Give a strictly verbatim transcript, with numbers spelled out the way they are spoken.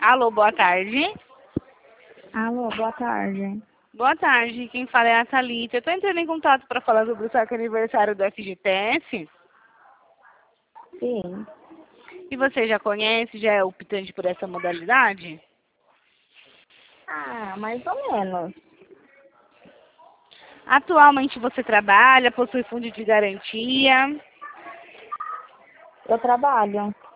Alô, boa tarde. Alô, boa tarde. Boa tarde, quem fala é a Thalita. Eu tô entrando em contato para falar sobre o saque aniversário do F G T S. Sim. E você já conhece, já é optante por essa modalidade? Ah, mais ou menos. Atualmente você trabalha, possui fundo de garantia. Eu trabalho.